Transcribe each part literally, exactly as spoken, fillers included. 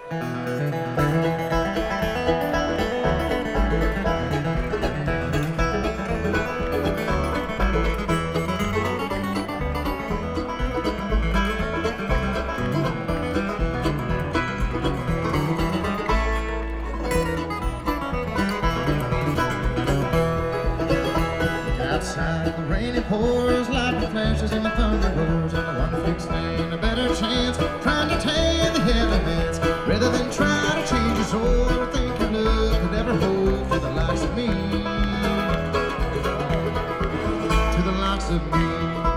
Outside the rain it pours, lightning flashes and the thunder roars, and the one fixed thing, a better chance, trying to tame the elements, rather than try to change your soul, or think your love could ever hold to the likes of me, to the likes of me.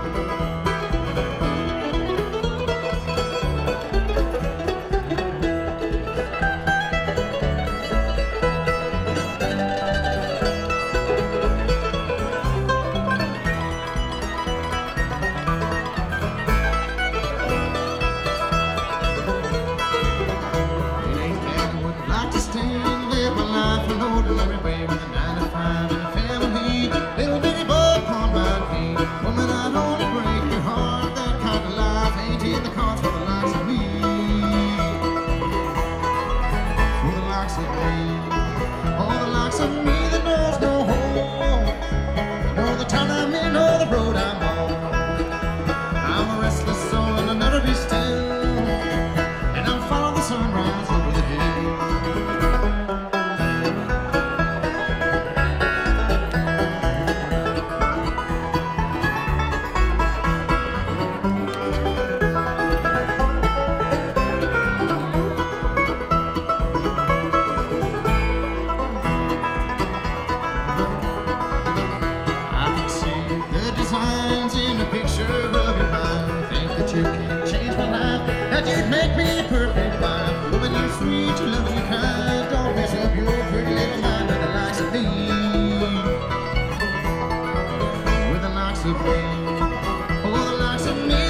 You can change my life, that you'd make me a perfect wife. Woman, you're sweet, you love, you kind. Don't mess up your pretty little mind with the likes of me, with the likes of me, oh, the likes of me.